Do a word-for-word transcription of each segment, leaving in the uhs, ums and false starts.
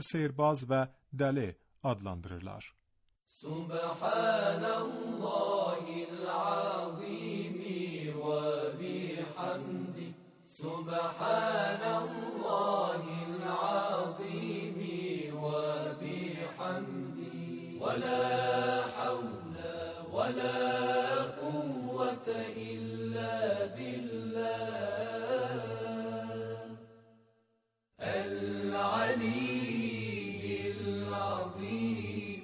sihirbaz ve deli adlandırırlar. Subhanallahil azimi ve bihamdi Subhanallahil azimi ve bihamdi ve la havle ve la kuvvete illa billah el-aliyyil azim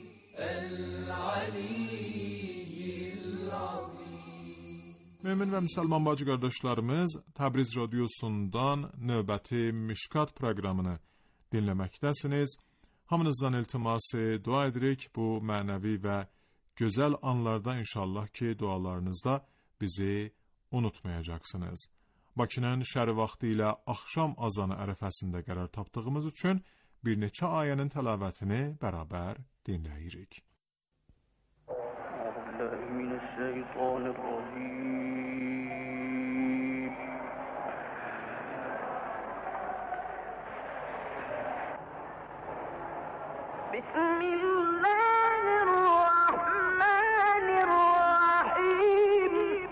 el-aliyyil azim. Mümin və müsəlman bacı qardaşlarımız, Təbriz radiosundan növbəti Mişkat proqramını dinləməkdəsiniz. Hamınızdan iltiması dua edirik bu mənəvi və gözəl anlarda inşallah ki dualarınızda bizi unutmayacaqsınız. Bakının şəri vaxtı ilə axşam azanı ərəfəsində qərar tapdığımız üçün bir neçə ayənin təlavətini bərabər dinləyirik. Bismillahirrahmanirrahim.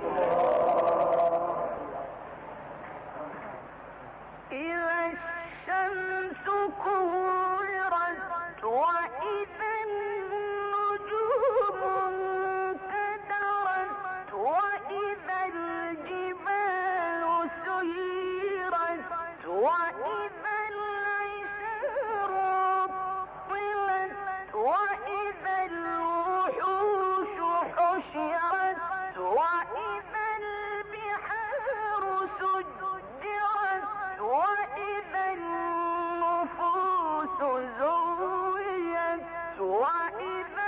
İza şemsu kuvirat ve izan nucumun kadarat ve izal cibalu suyirat ve izal isharu tilat ve izal vuhushu hushirat ve izal biharu sujjirat وإذا النفوس زوجت وإذا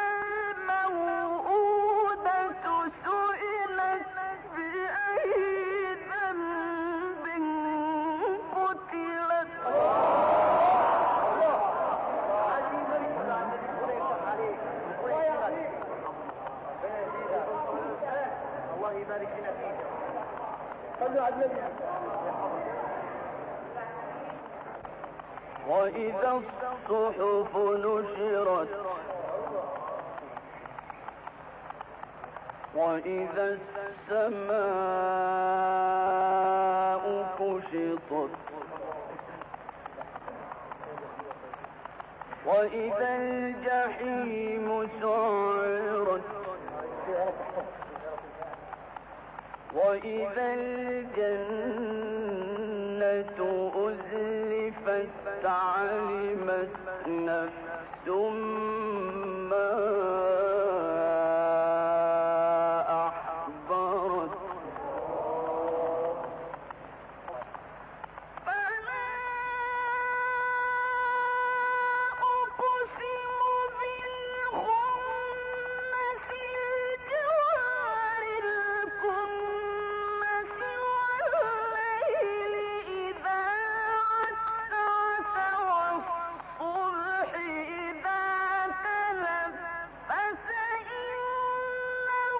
الموءودة سئلت بأي ذنب قتلت. الله يبارك لنا فيك. صلوا على النبي. وإذا الصحف نشرت وإذا السماء كشطت وإذا الجحيم سعرت وإذا الجنة أزلفت علمت نفس ما أحضرت. فلا أقسم بالخنس الجوار الكنس والليل إذا عسعس والصبح إذا تنفس إنه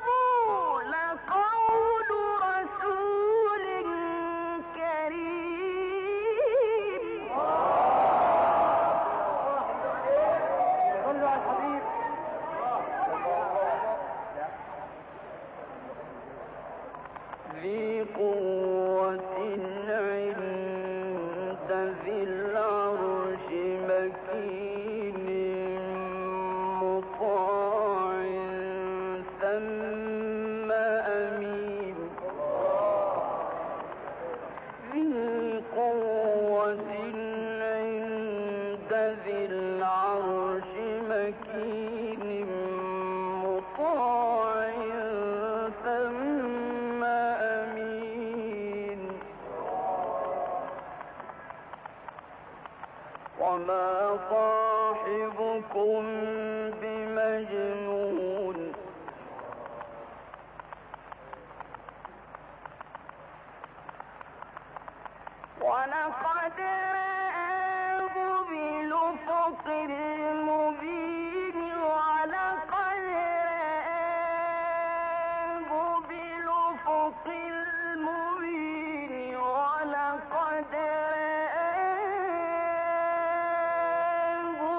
لقول رسول كريم. صلوا على الحبيب. ذي قوة عند ذي العرش مكين مطاع ثم أمين. ذي قوة عند ذي العرش مكين مطاع ثم أمين. وما صاحبكم بمجنون. ولقد رآه بالأفق المبين. ولقد رآه بالأفق المبين. ولقد رآه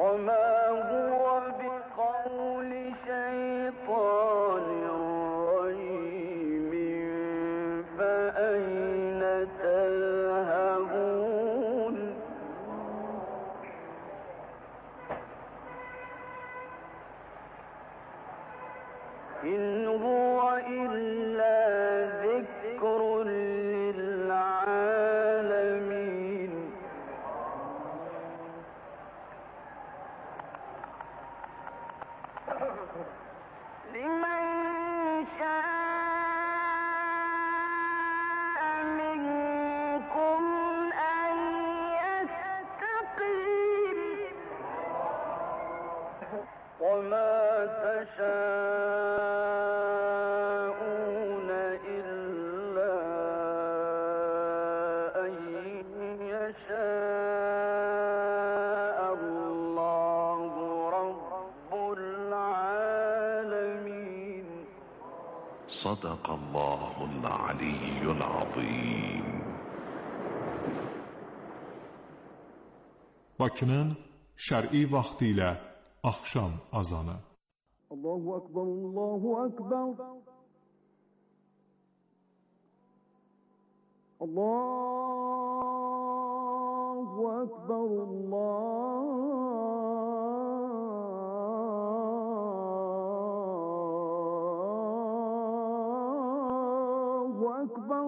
وما هو بقول شيطان رجيم فأين تذهبون إن هو إلا ذكر للعالمين لمن شاء منكم أن يستقيم وما تشاءون إلا أن يشاء الله رب العالمين. صدق الله العلي العظيم. Bakının şər'i vaxtı ilə axşam azanı. Allahu Ekber, Allahu Ekber. Allahu Ekber, Allahu Ekber.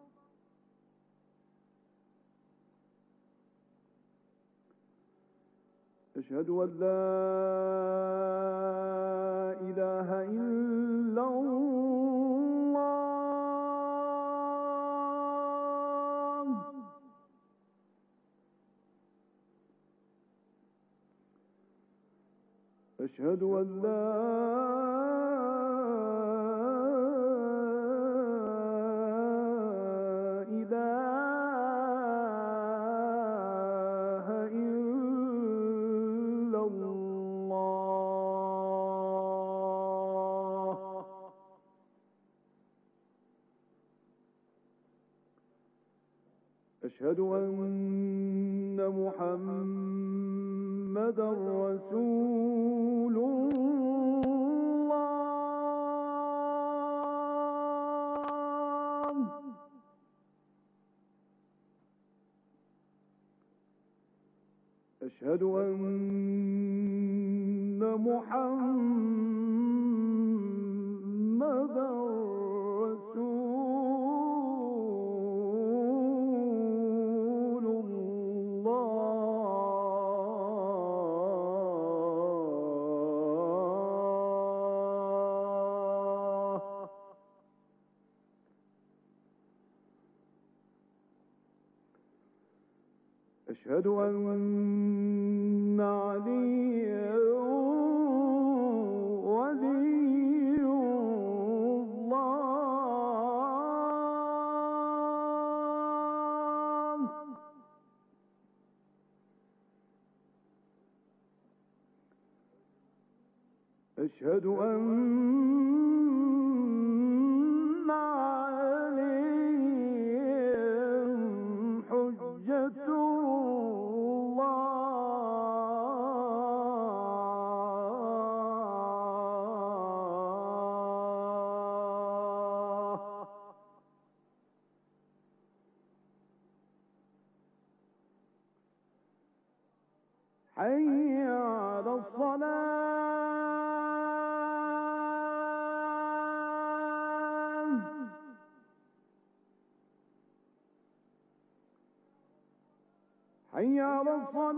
أشهد أن لا إله إلا الله. أشهد أن لا أشهد أن محمدًا رسول الله. أشهد أن محمدًا أشهد أن عليا ولي الله. أشهد أن عليهم حجة حي على الصلاة. حي على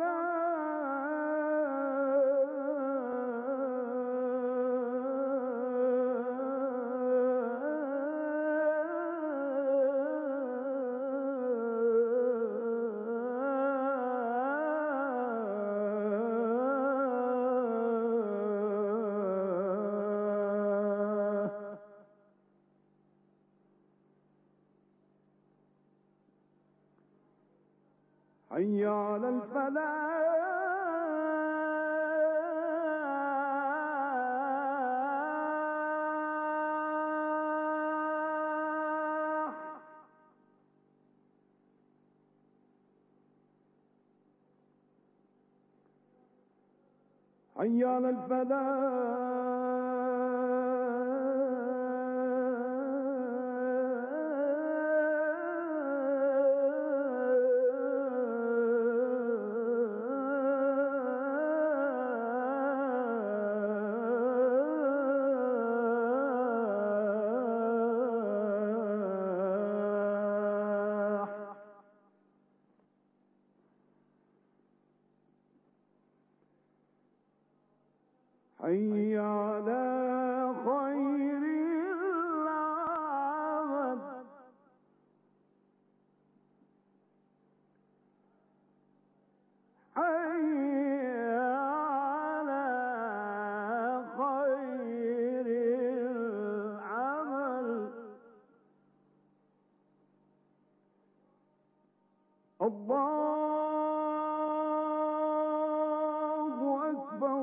حي على الفلاح. حي على الفلاح حي على خير العمل حي على خير العمل الله أكبر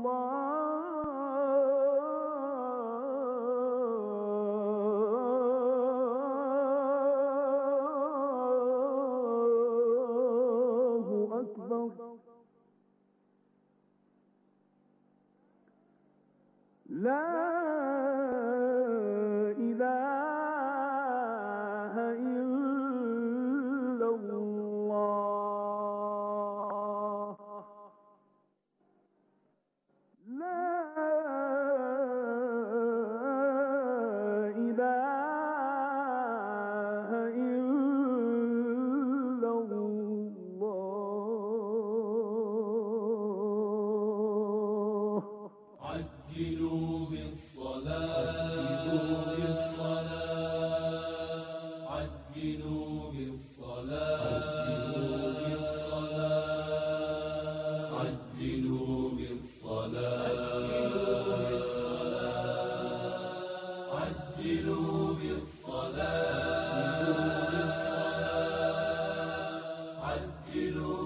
الله أكبر لا إله إلا الله لا إله إلا الله عجلوا بالصلاة عجلوا بالصلاة عجلوا بالصلاة عجلوا بالصلاة عجلوا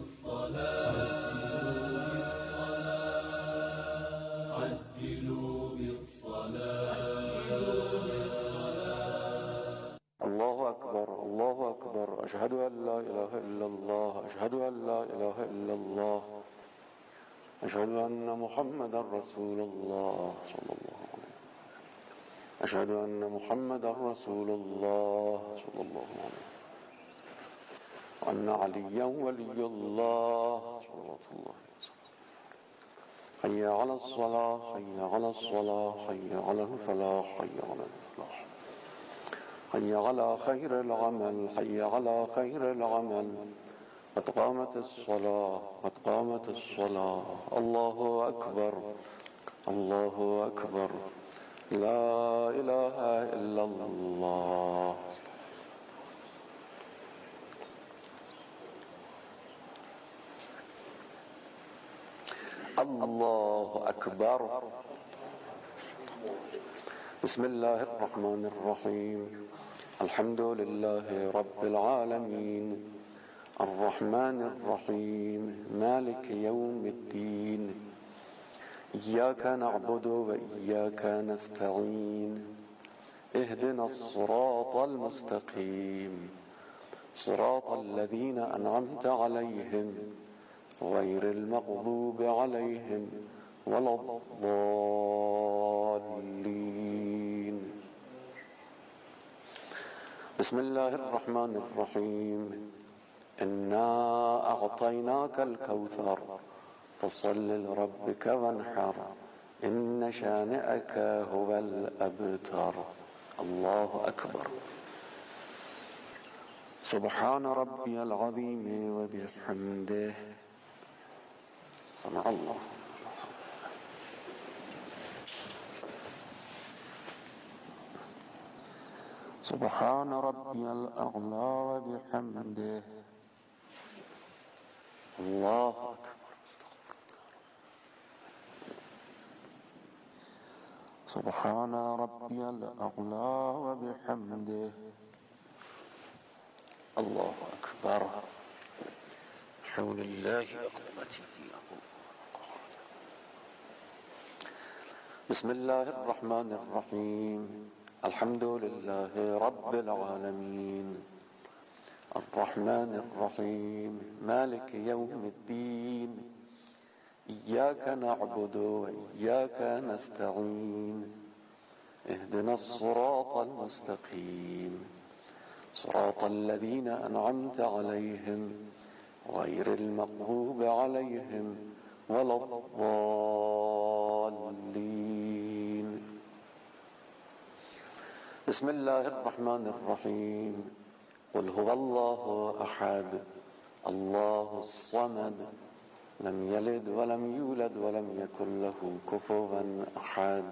بالصلاة عجلوا بالصلاة. الله أكبر الله أكبر أشهد أن لا إله إلا الله أشهد أن لا إله إلا الله أشهد أن محمدا رسول الله صلى الله عليه وسلم أشهد أن محمدا رسول الله صلى الله عليه وسلم وأن عليا ولي الله صلى الله عليه وسلم حي على الصلاة حي على الصلاة حي على الفلاح حي على الفلاح حي على خير العمل حي على خير العمل قد قامت الصلاة قد قامت الصلاة الله أكبر الله أكبر لا إله إلا الله. الله أكبر. بسم الله الرحمن الرحيم الحمد لله رب العالمين الرحمن الرحيم مالك يوم الدين إياك نعبد وإياك نستعين اهدنا الصراط المستقيم صراط الذين أنعمت عليهم غير المغضوب عليهم ولا الضالين. بسم الله الرحمن الرحيم إنا أعطيناك الكوثر فصل لربك وانحر إن شانئك هو الأبتر. الله أكبر. سبحان ربي العظيم وبحمده سمع الله. سبحان ربي الأعلى وبحمده الله أكبر. سبحان ربي الأعلى وبحمده الله أكبر. حول الله قوته. بسم الله الرحمن الرحيم الحمد لله رب العالمين الرحمن الرحيم مالك يوم الدين إياك نعبد وإياك نستعين اهدنا الصراط المستقيم صراط الذين أنعمت عليهم غير المغضوب عليهم ولا الضالين. بسم الله الرحمن الرحيم. قل هو الله أحد الله الصمد لم يلد ولم يولد ولم يكن له كفوا أحد.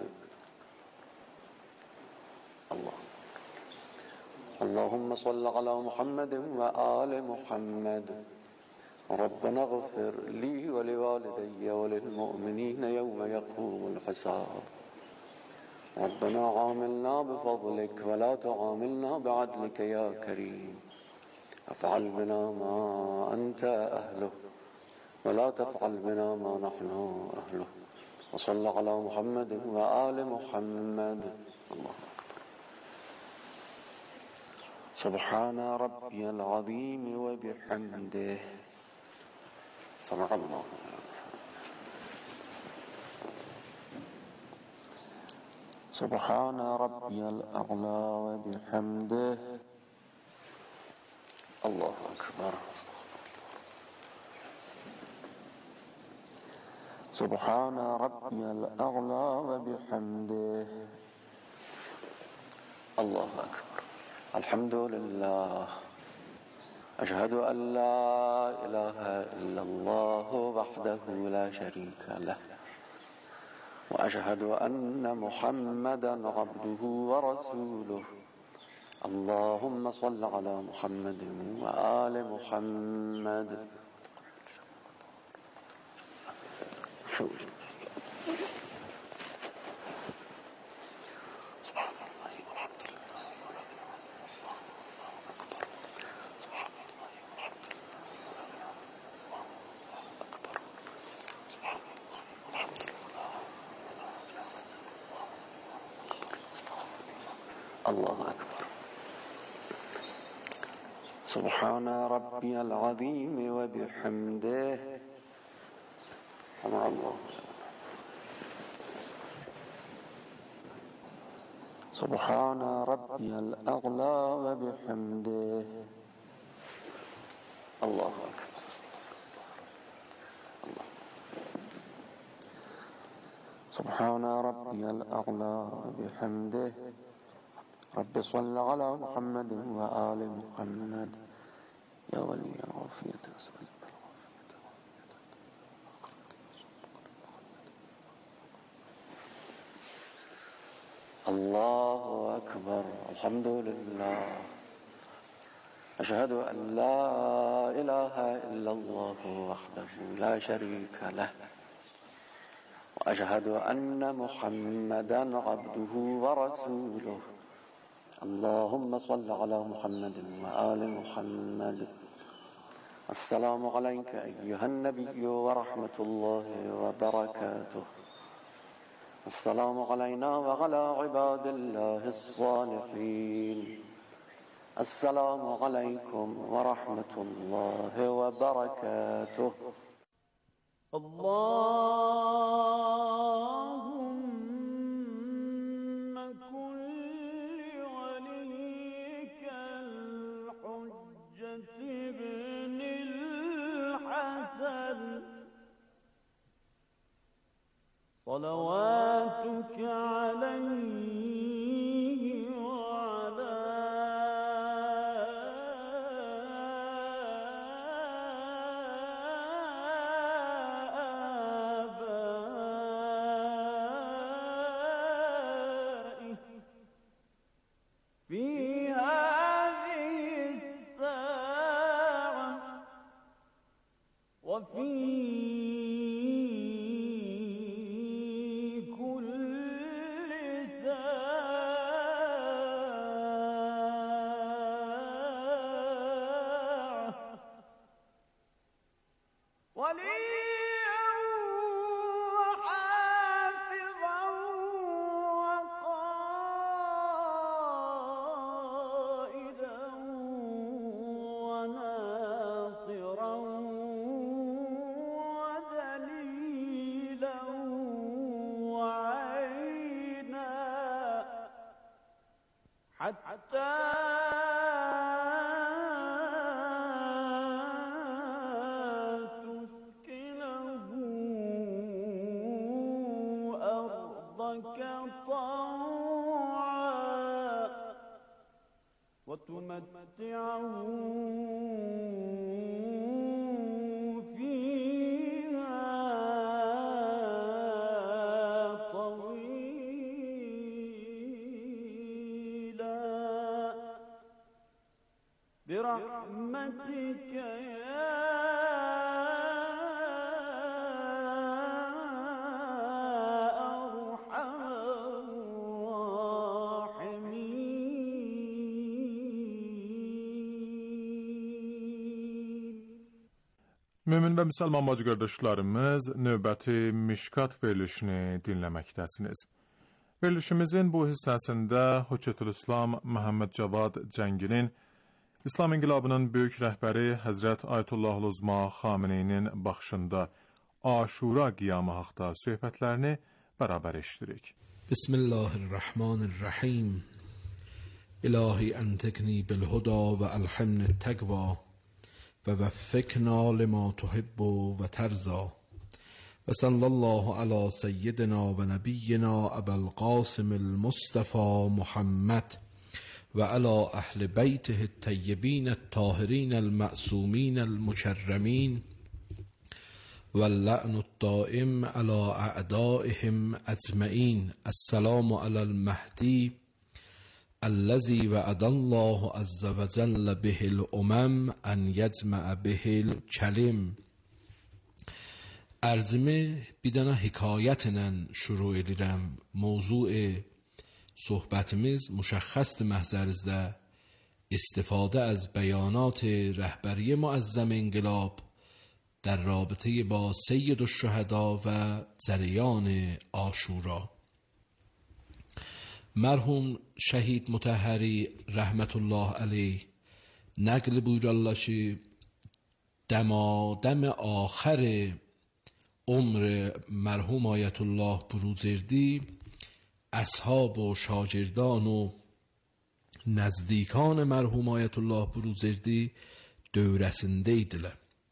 الله. اللهم صل على محمد وآل محمد. ربنا اغفر لي ولوالدي وللمؤمنين يوم يقوم الحساب. ربنا عاملنا بفضلك ولا تعاملنا بعدلك يا كريم. افعل بنا ما أنت أهله ولا تفعل بنا ما نحن أهله. وصل على محمد وآل محمد. الله أكبر. سبحان ربي العظيم وبحمده. سمع الله. سبحان ربي الأعلى وبحمده. الله أكبر. سبحان ربي الأعلى وبحمده. الله أكبر. الحمد لله. أشهد أن لا إله إلا الله وحده لا شريك له وأشهد أن محمدا عبده ورسوله. اللهم صل على محمد وآل محمد. الله أكبر. سبحان ربي العظيم وبحمده. سمع الله. سبحان ربي الأعلى وبحمده. الله أكبر. الله. سبحان ربي الأعلى وبحمده. رب صل على محمد وآل محمد. يا ولي العافية أسأل الله أكبر. الحمد لله. أشهد أن لا إله إلا الله وحده لا شريك له وأشهد أن محمدا عبده ورسوله. اللهم صل على محمد وآل محمد. السلام عليك أيها النبي ورحمة الله وبركاته. السلام علينا وعلى عباد الله الصالحين. السلام عليكم ورحمة الله وبركاته. اللهم كن لوليك الحجة ابن الحسن صلواتك عليه وعلى آبائه في هذه الساعة وفي حتى تسكنه أرضك طوعا وتمتعه برحمتك يا أرحم الراحمين. Mömin və müsəlman bacı qardaşlarımız, növbəti Mişkat verilişini dinləməkdəsiniz. Verilişimizin bu hissəsində Höccətülislam Məhəmməd Cavad Cənginin İslam İnqilabının böyük rəhbəri Həzrət Ayətullah Uzma Xameneyinin baxışında Aşura qiyamı haqqında söhbətlərini bərabər eşidirik. Bismillahirrahmanirrahim. İlahi entekni bil huda ve alhimni tegva ve veffekna lima tuhibbu ve terza ve sallallahu ala seyyidina ve nebiyyina Ebel Qasimil Mustafa Muhammed وعلى أهل بيته الطيبين الطاهرين المعصومين المكرمين واللعن الدائم على أعدائهم أجمعين. السلام على المهدي الذي وعد الله عز وجل به الأمم أن يجمع به الكلم. Ərzimi bir dənə hekayətlə şuru edirəm. Mövzuu صحبتimiz مشخص محضرزده استفاده از بیانات رهبری معظم انقلاب در رابطه با سید الشهدا و جریان عاشورا. مرحوم شهید مطهری رحمت الله علیه نقل buyururlar ki دمادم آخر عمر مرحوم آیت الله بروجردی اصحاب و شاگردان و نزدیکان مرحوم آیت الله بروجردی dövrəsində idilər.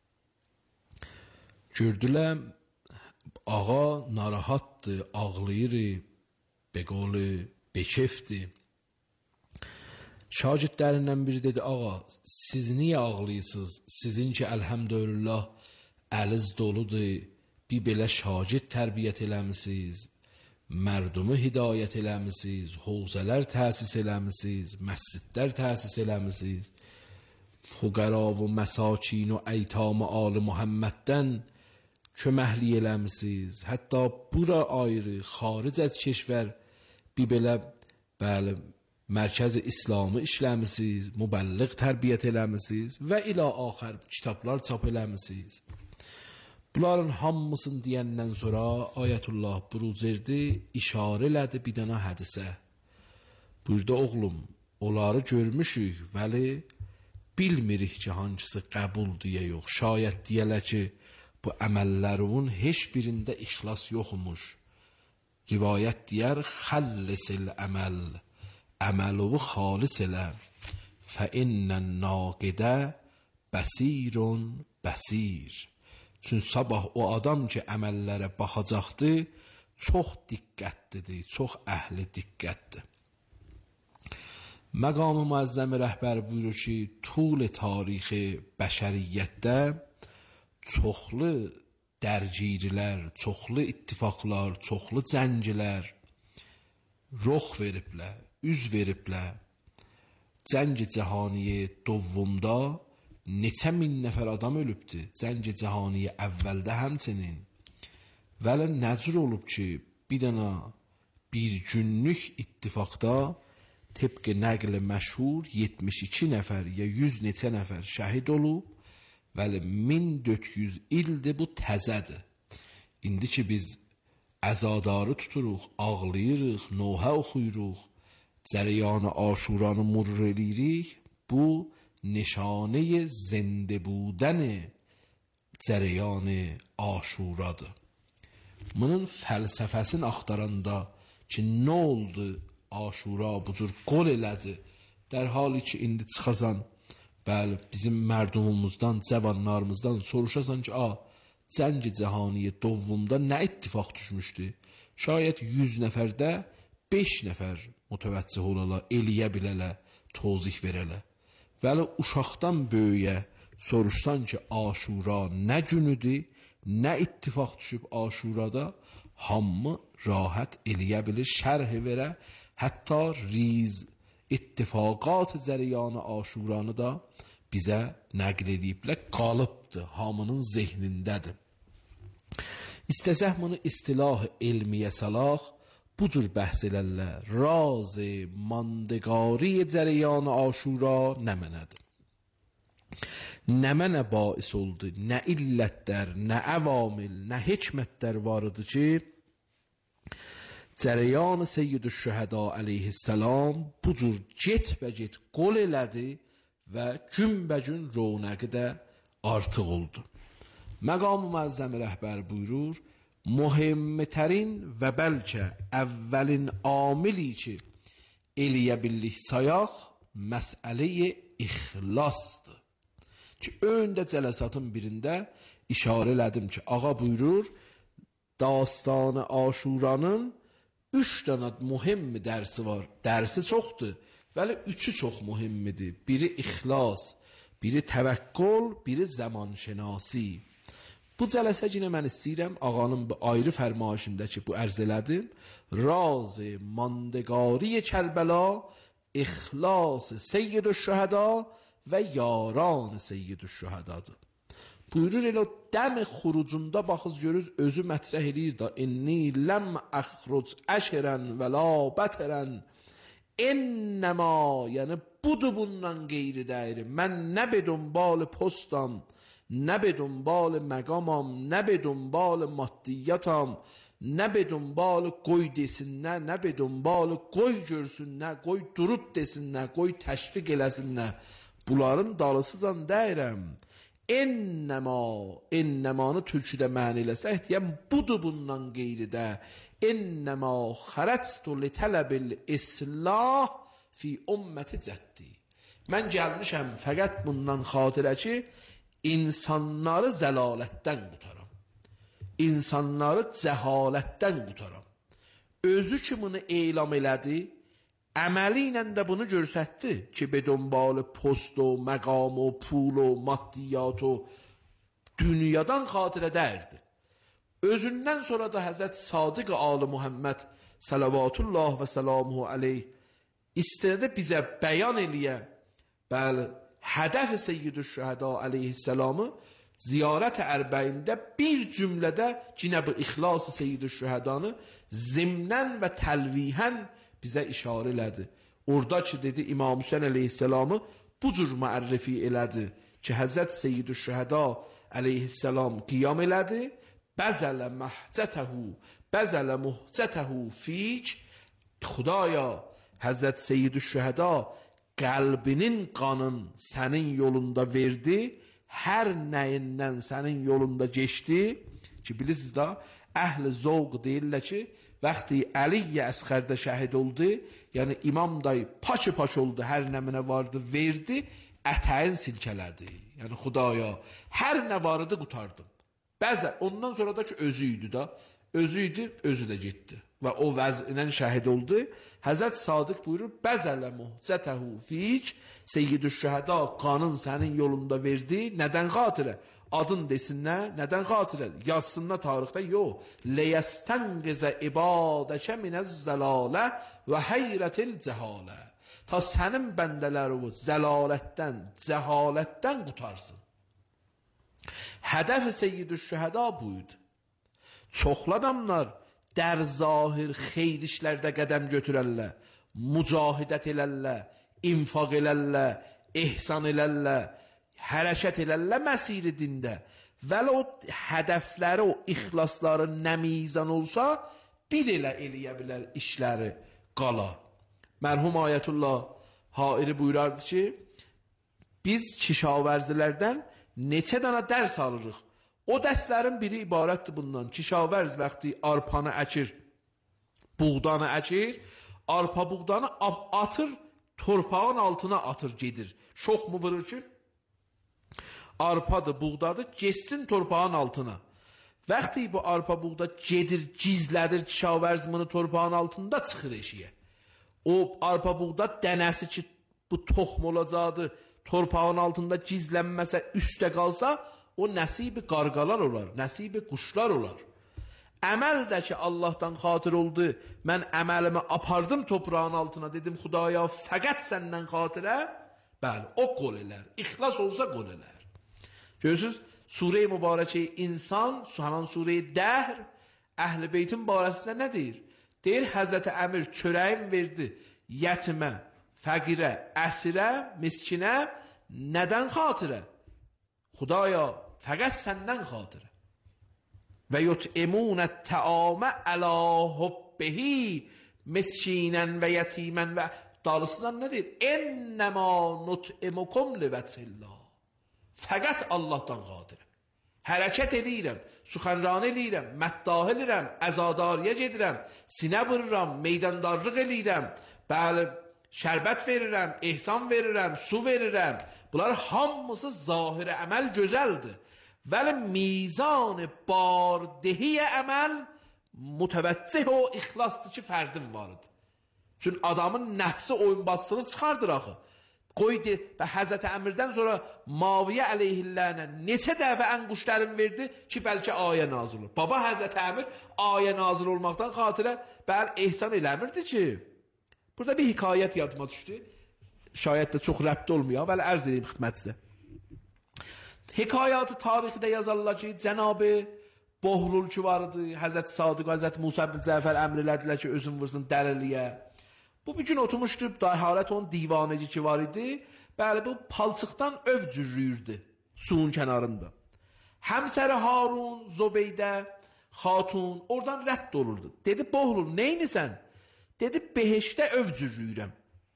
Gördülər ağa narahatdır, ağlayır, be qolu bekefdir. Şagirdlərindən biri dedi, ağa siz niyə ağlayırsınız? Sizin ki əlhəmdülillah əliz doludur, bir belə şagird tərbiyyət eləmisiniz, mərdumu hidayət eləmisiniz, hovzələr təsis eləmisiniz, məscidlər təsis eləmisiniz, fuqara və məsakin və eytam ali Muhammeddən köməklik eləmisiniz, hətta bura ayrı, xaric az keşvər bir belə bəli mərkəz İslamı işləmisiniz, mübəlliğ tərbiyyət eləmisiniz və ilə axır kitablar çap eləmisiniz. Bunların hamısını deyəndən sonra Ayətullah Burucerdi işarə elədi bir dənə hədisə. Burada oğlum, onları görmüşük, vəli bilmirik ki, hangisi qəbul deyə yox. Şayət deyələ ki, bu əməllərin heç birində ixlas yoxmuş. Rivayət deyər, xəllisil əməl, əməlovu xalis elə, fə innən naqidə bəsirun bəsir. Çünki sabah o adam ki, əməllərə baxacaqdır, çox diqqətlidir, çox əhli diqqətdir. Məqam-ı Muəzzəm-i rəhbər buyurur ki, tul tarixi bəşəriyyətdə çoxlu dərgirlər, çoxlu ittifaqlar, çoxlu cənglər rox veriblər, üz veriblər. Cəng-i cəhaniyə dovvumda neçə min nəfər adam ölübdür. Cəng-i cəhaniyə əvvəldə həmçinin. Vələ nəcür olub ki, bir dənə bir günlük ittifaqda tıpkı nəql-i məşhur yetmiş iki nəfər ya yüz neçə nəfər şəhid olub. Vəli min dörd yüz ildir bu təzədir. İndi ki biz əzadarı tuturuq, ağlayırıq, nohə oxuyuruq, cəriyanı aşuranı murur edirik, bu nişanə zində budən cəriyanı aşuradır. Bunun fəlsəfəsini axtaranda ki, nə oldu Aşura bu cür qol elədi. Dər hali ki, indi çıxasan, bəli, bizim mərdumumuzdan, cavanlarımızdan soruşasan ki, a, Cəng-i Cəhaniyə Dovvumda nə ittifaq düşmüşdü? Şayət yüz nəfərdə beş nəfər mütəvəccih olala, eləyə bilələ, tozih verələ. Vəli uşaqdan böyüyə soruşsan ki, Aşura nə günüdür, nə ittifaq düşüb Aşurada, hamı rahat eləyə bilir, şərh verə, hətta riz ittifaqat cəriyanı Aşuranı da bizə nəql ediblər, qalıbdır, hamının zehnindədir. İstəsək bunu istilah elmiyə salaq, bu cür bəhs elərlər, raz-ı mandegari cəriyanı Aşura nə mənədir? Nə mənə bais oldu, nə illətlər, nə əvamil, nə hikmətlər varıdır ki, cəriyanı Seyyid-ü-Şühəda əleyhissalam bu cür get və get qol elədi və günbəcün ronəqi də artıq oldu. Məqam-ı Müəzzəm-i Rəhbər buyurur, mühimtərin və bəlkə əvvəlin amili ki, eləyə billik sayaq, məsələ-i ixlasdır. Ki, öndə cələsatın birində işarə elədim ki, ağa buyurur, dastanı Aşuranın üç dənə mühim dərsi var. Dərsi çoxdur, vəli üçü çox mühimmidir. Biri ixlas, biri təvəkkül, biri zaman şənasi. Bu cələsə yine mən istəyirəm, ağanın bu ayrı fərmayişində ki, bu ərz elədim, raz-ı mandegari Kərbəla, ixlas Seyyid-ü-Şühəda və yaran Seyyid-ü-Şühədadır. Buyurur elə dəm xurucunda baxız görürüz, özü mətrəh edir da, inni ləm əxruc əşərən və la bətərən, ennəma, yəni budur bundan qeyri dəyri, mən nə be dönbal postam, nə be dönbal məqamam, nə be dönbal maddiyyətam, nə be dönbal qoy desinlər, nə be dönbal qoy görsünlər, qoy durud desinlər, qoy təşviq eləsinlər, bunların dalısıcan dəyirəm. Ennəma, ennəmanı türküdə məni eləsək, deyəm, budur bundan qeyridə. Ennəma xərəctu li tələbil islah fi ümməti cəddi. Mən gəlmişəm fəqət bundan xatirə ki, insanları zəlalətdən qutaram. İnsanları cəhalətdən qutaram. Özü ki bunu elam elədi, əməli ilə də bunu görsətdi ki, be dönbal post o, məqam o, pul o, maddiyat o, dünyadan xatirə dərdi. Özündən sonra da Həzrət Sadiq Ali Muhammed salavatullah və salamuhu aleyh istədi bizə bəyan eləyə, bəli, hədəf Seyyid-ü-Şühəda aleyhissalamı ziyarət ərbəyində bir cümlədə yine bu ixlas-ı Seyyid-ü-Şühədanı zimnən və təlvihən bizə işarə elədi. Orada ki, dedi, İmam Hüseyin aleyhissalamı bu cür müərrifi elədi ki, Həzrət Seyyid-ü-Şühəda aleyhissalam qiyam elədi, bəzələ məhcətəhu, bəzələ muhcətəhu fiç, Xudaya, Həzrət Seyyid-ü-Şühəda qəlbinin qanın sənin yolunda verdi, hər nəyindən sənin yolunda geçdi ki, bilirsiniz da, əhl-i zovq deyirlər ki, vaxtı Əli-i Əsxərdə şəhid oldu, yəni imam dayı paçı-paç oldu, hər nəminə vardı, verdi, ətəyin silkələdi. Yəni Xudaya, hər nə vardı qutardım. Bəzə, ondan sonra da ki, özü idi da, özü idi, özü də getdi. Və o vəzinlə şəhid oldu. Həzrət Sadiq buyurur, bəzələ muhcətəhu fiç, Seyyid-ü-Şühəda qanın sənin yolunda verdi, nədən xatirə? Adın desinlər, nədən xatirə? Yazsınlar tarixdə, yox. Leyəstənqizə ibadəkə minəz zəlalə və heyrətil cəhalə. Ta sənin bəndələri o zəlalətdən, cəhalətdən qutarsın. Hədəf Seyyid-ü-Şühəda buydu. Çoxlu adamlar dər zahir xeyr işlərdə qədəm götürərlər, mücahidət elərlər, infaq elərlər, ehsan elərlər, hərəkət elərlər məsiri dində. Vəli o hədəfləri, o ixlasları nəmizan olsa, bir elə eləyə bilər işləri qala. Mərhum Ayətullah Hairi buyurardı ki, biz kişavərzilərdən neçə dana dərs alırıq. O dərslərin biri ibarətdir bundan. Kişavərz vaxtı arpanı əkir, buğdanı əkir, arpa buğdanı atır, torpağın altına atır gedir. Şox mu vurur ki? Arpadır, buğdadır, geçsin torpağın altına. Vaxtı bu arpa buğda gedir, gizlədir, kişavərzmini torpağın altında çıxır eşiyə. O arpa buğda dənəsi ki, bu toxum olacaqdır, torpağın altında gizlənməsə, üstə qalsa, o nəsibi qarqalar olar, nəsibi quşlar olar. Əməl də ki, Allahdan xatir oldu, mən əməlimi apardım toprağın altına, dedim, Xudaya, fəqət səndən xatirə, bəli, o qol elər, ixlas olsa qol elər. Görürsünüz, Sure-i Mübarək-i İnsan, həmin Sure-i Dəhr, Əhl-i Beytin barəsində nə deyir? Deyir, Həzrəti Əmir çörəyim verdi, yətimə, fəqirə, əsirə, miskinə, nədən xatirə? Xudaya, fəqət səndən xatirə. Və yut'imunət təamə ələ hubbihi miskinən və yətimən və dalısızdan nə deyir? Ennəmə nut'imukum livətillah. Fəqət Allahdan xatirə. Hərəkət edirəm, suxənran edirəm, məddah edirəm, əzadariyə gedirəm, sinə vururam, meydandarlıq edirəm, bəli, şərbət verirəm, ehsan verirəm, su verirəm. Bunlar hamısı zahir əməl gözəldir. Vəli mizan bardehiyə əməl mütəvəccih o ixlasdır ki, fərdim vardır. Çünki adamın nəfsi oyunbazlığını çıxardır axı. Qoydu və Həzrəti Əmirdən sonra Maviyyə əleyhillənə neçə dəfə ən quşların verdi ki, bəlkə ayə nazil olur. Baba Həzrəti Əmir ayə nazil olmaqdan xatirə bəl ehsan eləmirdi ki. Burada bir hikayət yadıma düşdü. Şayət də çox rəbd olmuyor, vəli ərz edeyim xidmətinizə. Hikayatı tarixdə yazarlar ki, Cənab-ı Bohlul ki vardı, Həzrəti Sadiq, Həzrəti Musa ibn Cəfər əmr elədilər ki, özün vursun dəliliyə. Bu bir gün oturmuşdu, dar halət onun divaneci ki var idi. Bəli, bu palçıqdan öv cürrüyürdü suyun kənarında. Həmsəri Harun, Zobeydə, Xatun oradan rədd olurdu. Dedi, Bohlul, neynisən? Dedi, beheşdə öv cürrüyürəm.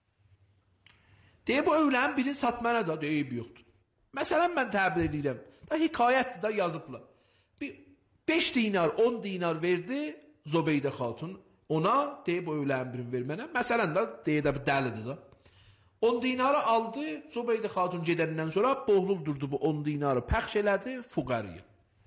Dedi, bu övlənin birini satmana da deyib yoxdur. Məsələn, mən təbir edirəm. Da hikayətdir da yazıblar. Bir beş dinar, on dinar verdi Zobeydə Xatun. Ona deyib o övlənin birini vermənə. Məsələn də deyib də bu dəlidir da. on dinarı aldı, Zobeydə Xatun gedəndən sonra Bohlul durdu bu on dinarı pəxş elədi fuqarıya.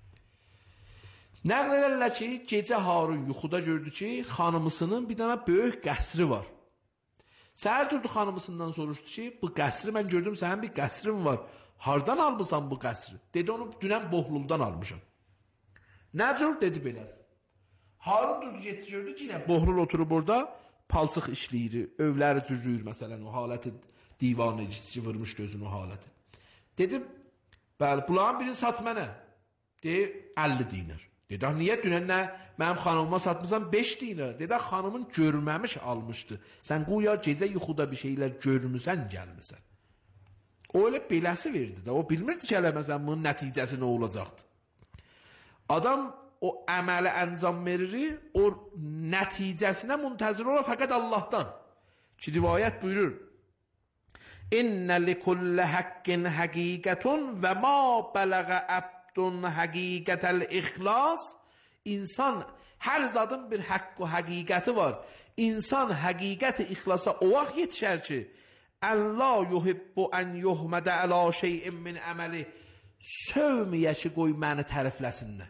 Nəql elərlər ki, gecə Harun yuxuda gördü ki, xanımısının bir dana böyük qəsri var. Səhər durdu xanımısından soruşdu ki, bu qəsri mən gördüm, sənin bir qəsrin var. Hardan almısan bu qəsri? Dedi, onu dünən Bohluldan almışam. Nə cür? Dedi beləsi. Harun durdu getdi gördü ki, yine Bohlul oturub orada palçıq işləyir, övləri cürrüyür məsələn o haləti divanecisi ki, vurmuş gözünü o haləti. Dedim, bəli, bunların birini sat mənə. Deyir, əlli dinar. Dedi, niyə dünən nə, mənim xanımıma satmışsan beş dinar. Dedi, xanımın görməmiş almışdı. Sən qoya gecə yuxuda bir şeylər görmüsən, gəlmirsən. O elə beləsi verdi də, o bilmirdi ki, eləməsən bunun nəticəsi nə olacaqdı. Adam o əmələ əncam verir, o nəticəsinə müntəzir olur fəqət Allahdan. Ki, rivayət buyurur, İnnə likullə həqqin həqiqətun və ma bələğə əbdun həqiqətəl ixlas. İnsan, hər zadın bir haqq və həqiqəti var. İnsan həqiqəti ixlasa o vaxt yetişər ki, Əllə yuhibbu ən yuhmədə əla şeyin min əməli. Sövməyə ki, qoy məni tərifləsinlər.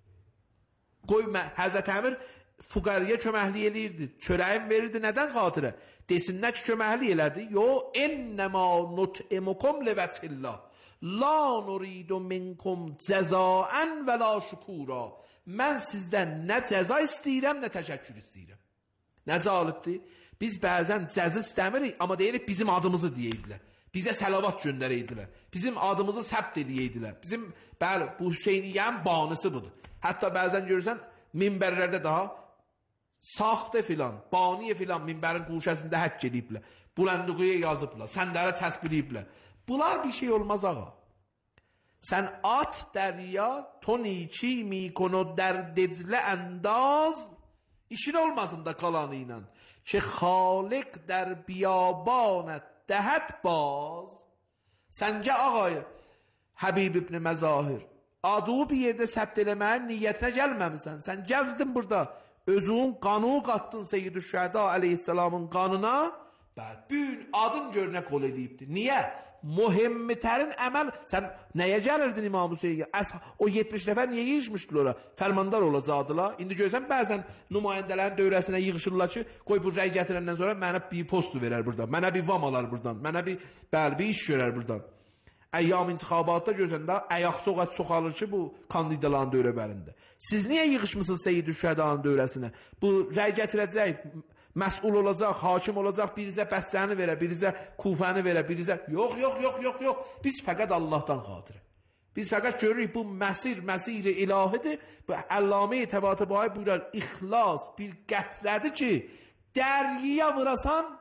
Qoy, Həzrət Əmir fuqarıya köməkli eləyirdi, çörəyim verirdi, nədən xatirə? Desinlər ki, köməkli elədi. Yo, ennəmə nut'imukum livətillah. La nuridu minkum cəzaən və la şükura. Mən sizdən nə cəza istəyirəm, nə təşəkkür istəyirəm. Nə calibdir? Biz bəzən cəza istəmirik, amma deyirik bizim adımızı deyirdilər. Bizə səlavat göndəriydilər. Bizim adımızı səbt ediydilər. Bizim, bəli, bu Hüseyniyyənin banisi budur. Hətta bəzən görürsən, minbərlərdə daha saxtə filan, baniyə filan minbərin quşəsində həkk ediblər. Bulandıqıya yazıblar, səndərə təsbirləyiblər. Bunlar bir şey olmaz ağa. Sən at dərya, toniçi mikonu dərdeclə əndaz, işin olmasın da kalanı ilə. Ki xaliq در بیابانت دهد باز. Səncə ağayı Həbib ibn Məzahir adı bir yerdə səbt eləməyin niyyətinə gəlməmisən. Sən gəldin burada özün qanı qatdın Seyyid-ü Şəhda əleyhissalamın qanına, bəli, bütün adın görünə qol eləyibdir. Niyə? Muhimmitərin əməl, sən nəyə gəlirdin İmam Hüseyin? O yetmiş nəfər niyə yığışmışdılar ora? Fərmandar olacaqdılar. İndi görsən, bəzən nümayəndələrin dövrəsinə yığışırlar ki, qoy bu rəy gətirəndən sonra mənə bir postu verər buradan, mənə bir vam alar buradan, mənə bir, bəli, bir iş görər buradan. Əyyam intixabatda gözəndə əyaq soğat çoxalır ki, bu kandidaların dövrə bəlində. Siz niyə yığışmısınız Seyyid-ü Şəhdanın dövrəsinə? Bu rəy gətirəcək, məsul olacaq, hakim olacaq, birizə bəssəni verə, birizə kufəni verə, birizə... Yox, yox, yox, yox, yox. Biz fəqət Allahdan xatirə. Biz fəqət görürük, bu məsir, məsir-i ilahidir. Bu Əllamə-i Təbatəbai buyurar, ixlas bir qətrədir ki, dərgiyə vırasan,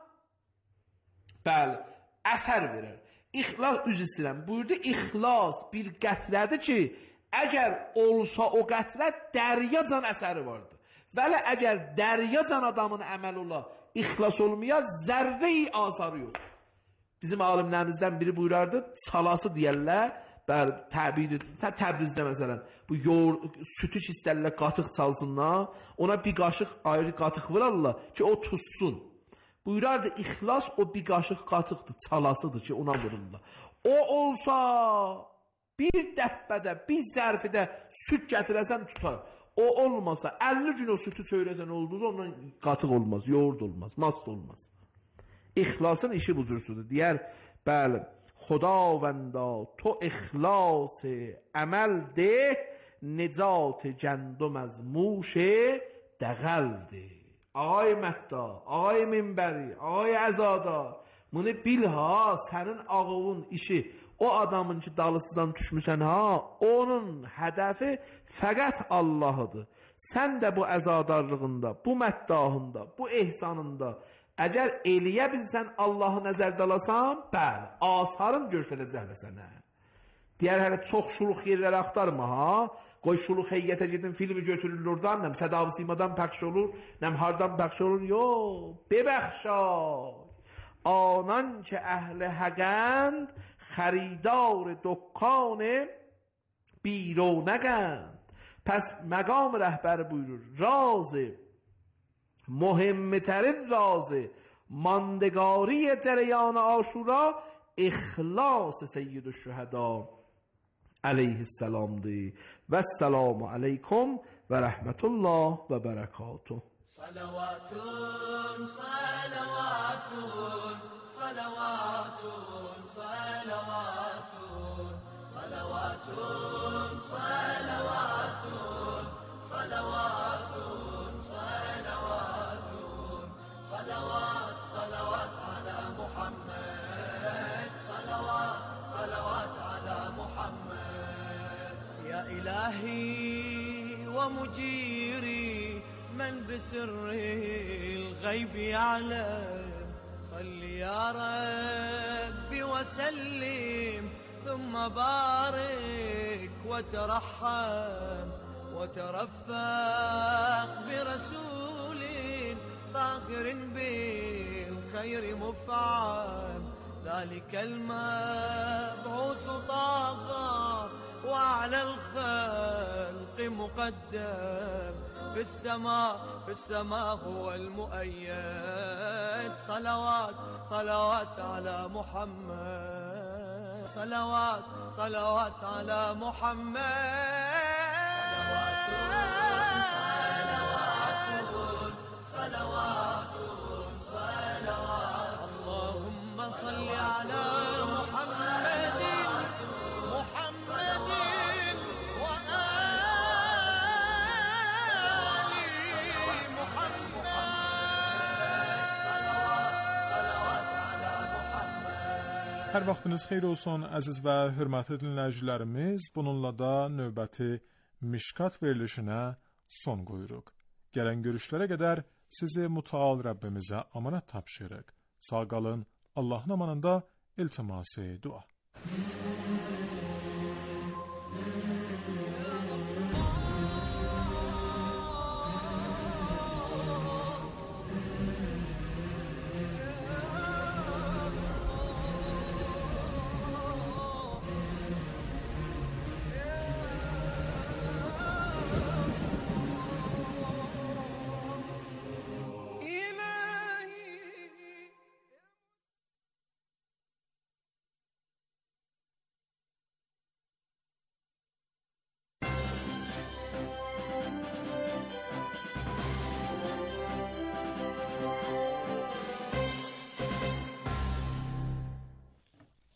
bəli, əsər verər. İxlas, üz istəyirəm, buyurdu, ixlas bir qətrədir ki, əgər olsa o qətrə, dəryacan əsəri vardır. Vələ əgər dəryacan adamın əməl ola, ixlas olmaya, zərrə-i asarı yox. Bizim alimlərimizdən biri buyurardı, salası deyərlər, bəli, təbir, Təbrizdə məsələn, bu yoğur, sütü ki istərlər, qatıq çalsınlar, ona bir qaşıq ayrı qatıq vurarlar ki, o tuzsun. Buyurardı, ixlas o bir qaşıq qatıqdır, çalasıdır ki, ona vururlar. O olsa, bir dəbbədə, bir zərfidə süt gətirəsən tutar. O olmasa, əlli gün o sütü çöyrəsən olduğunuz, ondan qatıq olmaz, yoğurt olmaz, mast olmaz. İxlasın işi bu cürsüdür. Deyər, bəli, Xudavəndə, to ixlas-ı əməl de, necat gəndum az muş dəğəldir. Ağay Mətda, ağay Minbəri, ağay Əzada, bunu bil ha, sənin ağovun işi, o adamın ki dalısızdan düşmüsən ha, onun hədəfi fəqət Allahıdır. Sən də bu əzadarlığında, bu məddahında, bu ehsanında, əgər eləyə bilsən Allahı nəzərdə alasan, bəli, asarın görsələcəklə sənə. Deyər, hələ çox şuluq yerlər axtarma ha, qoy şuluq heyətə gedin, filmi götürülür oradan, nəm Sədav-ı Simadan pəxş olur, nəm hardan pəxş olur, yox, bebəxşay. آنان که اهل حقند خریدار دکان بیرونگند. پس مقام رهبر buyurur راز مهمترین راز ماندگاری جریان عاشورا اخلاص سید الشهدا علیه السلام دی و السلام علیکم و رحمت الله و برکاته. صلوات صلوات صلوات صلوات صلوات صلوات صلوات صلوات صلوات صلوات على محمد صلوات صلوات على محمد. يا إلهي ومجيري من بسر الغيب يعلم، صل يا ربي وسلم ثم بارك وترحم وترفق برسول طاهر بالخير مفعم، ذلك المبعوث طاغى وعلى الخلق مقدم، في السماء في السماء هو المؤيد. صلوات صلوات على محمد، صلوات صلوات على محمد. صلوات صلوات صلوات اللهم صل على محمد محمد Hər vaxtınız xeyir olsun, əziz və hörmətli dinləyicilərimiz. Bununla da növbəti Mişkat verilişinə son qoyuruq. Gələn görüşlərə qədər sizi mütəal Rəbbimizə amanət tapşırıq. Sağ qalın, Allahın amanında iltiması dua.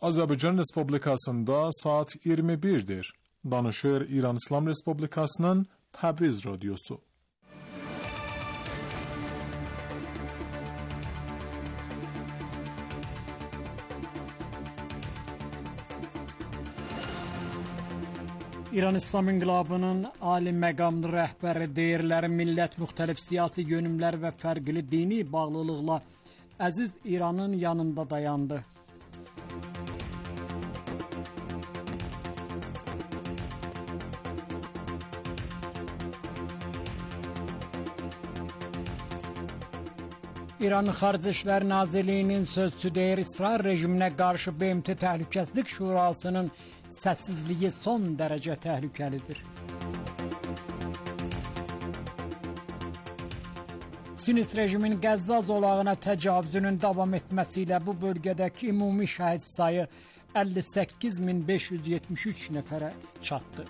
Azərbaycan Respublikasında saat iyirmi birdir. Danışır İran İslam Respublikasının Təbriz Radyosu. İran İslam İnqilabının ali məqamlı rəhbəri deyirlər, millət müxtəlif siyasi yönümlər və fərqli dini bağlılıqla əziz İranın yanında dayandı. İran Xarici İşlər Nazirliyinin sözçüsü deyir, İsrail rejiminə qarşı B M T Təhlükəsizlik Şurasının səssizliyi son dərəcə təhlükəlidir. Siyonist rejimin Qəzza zolağına təcavüzünün davam etməsi ilə bu bölgədəki ümumi şəhid sayı əlli səkkiz min beş yüz yetmiş üç nəfərə çatdı.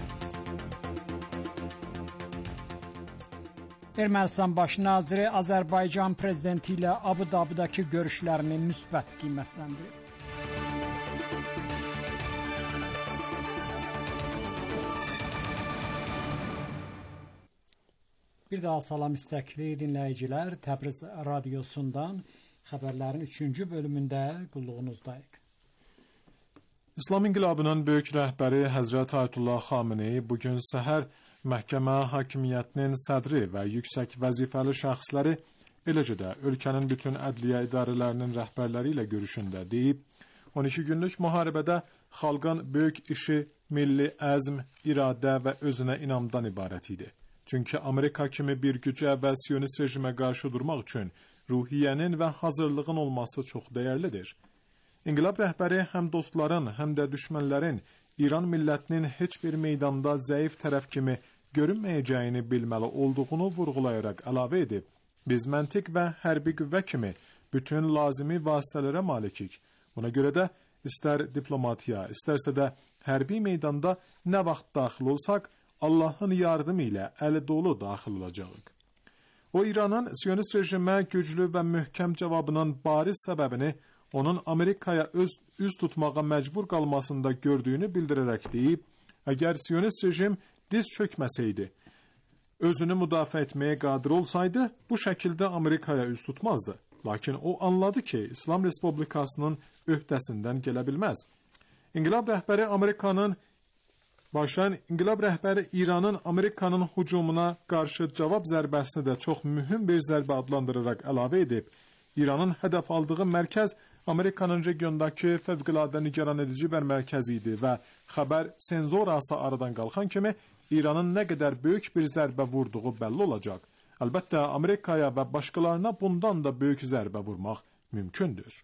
Ermənistan baş naziri Azərbaycan prezidenti ilə Abu Dabidəki görüşlərini müsbət qiymətləndirib. Bir daha salam istəkli dinləyicilər, Təbriz Radyosundan xəbərlərin üçüncü bölümündə qulluğunuzdayıq. İslam İnqilabının böyük rəhbəri Həzrət Ayətullah Xameneyi bugün səhər məhkəmə hakimiyyətinin sədri və yüksək vəzifəli şəxsləri, eləcə də ölkənin bütün ədliyyə idarələrinin rəhbərləri ilə görüşündə deyib, on iki günlük müharibədə xalqın böyük işi milli əzm, iradə və özünə inamdan ibarət idi. Çünki Amerika kimi bir gücə və siyonist rejimə qarşı durmaq üçün ruhiyyənin və hazırlığın olması çox dəyərlidir. İnqilab rəhbəri həm dostların, həm də düşmənlərin İran millətinin heç bir meydanda zəif tərəf kimi görünməyəcəyini bilməli olduğunu vurğulayaraq əlavə edib, biz məntiq və hərbi qüvvə kimi bütün lazımi vasitələrə malikik. Buna görə də istər diplomatiya, istərsə də hərbi meydanda nə vaxt daxil olsaq, Allahın yardımı ilə əli dolu daxil olacağıq. O, İranın siyonist rejimə güclü və möhkəm cavabının bariz səbəbini onun Amerikaya öz üz tutmağa məcbur qalmasında gördüyünü bildirərək deyib, əgər siyonist rejim diz çökməsəydi, özünü müdafiə etməyə qadir olsaydı, bu şəkildə Amerikaya üz tutmazdı. Lakin o anladı ki, İslam Respublikasının öhdəsindən gələ bilməz. İnqilab rəhbəri Amerikanın Başlayan İnqilab rəhbəri İranın Amerikanın hücumuna qarşı cavab zərbəsini də çox mühüm bir zərbə adlandıraraq əlavə edib, İranın hədəf aldığı mərkəz Amerikanın regiondakı fövqəladə nigaran edici bir mərkəzi idi və xəbər senzorası aradan qalxan kimi İranın nə qədər böyük bir zərbə vurduğu bəlli olacaq. Əlbəttə, Amerikaya və başqalarına bundan da böyük zərbə vurmaq mümkündür.